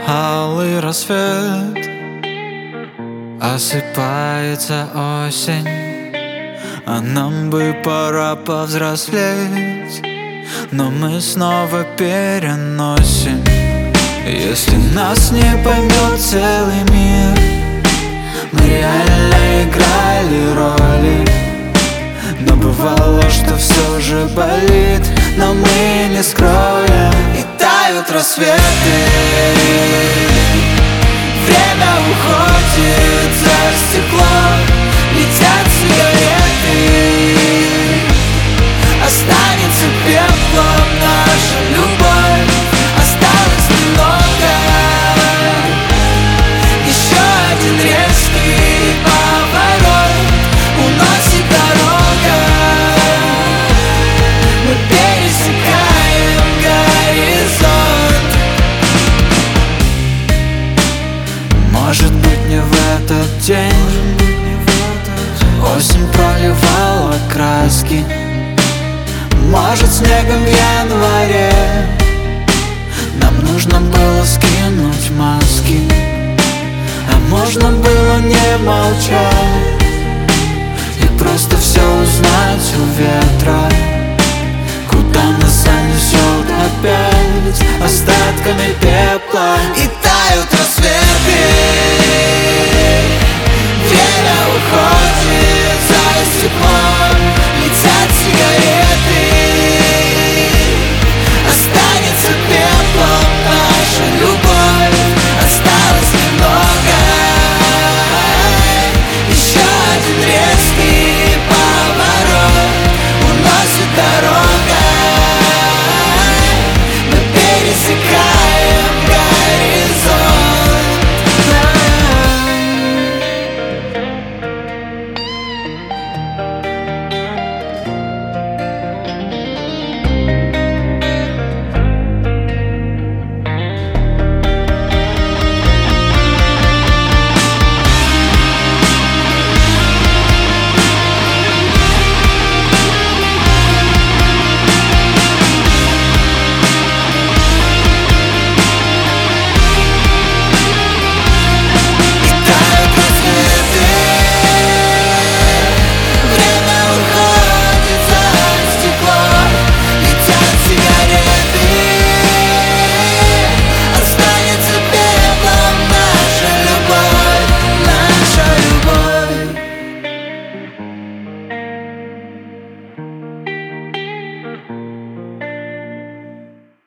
Алый рассвет, осыпается осень, а нам бы пора повзрослеть, но мы снова переносим. Если нас не поймет целый мир, мы реально играли роли. Но бывало, что все же болит, но мы не скроем. И тают рассветы, время уходит за стекло, летят сигареты, останется пеплом наша любовь. Осталось немного, еще один резкий поворот уносит дорога. Мы пересекаем горизонт. Может быть, не в этот день осень проливала краски, может, снегом в январе нам нужно было скинуть маски, а можно было не молчать и просто все узнать у ветра, куда нас занесет опять остатками пепла. И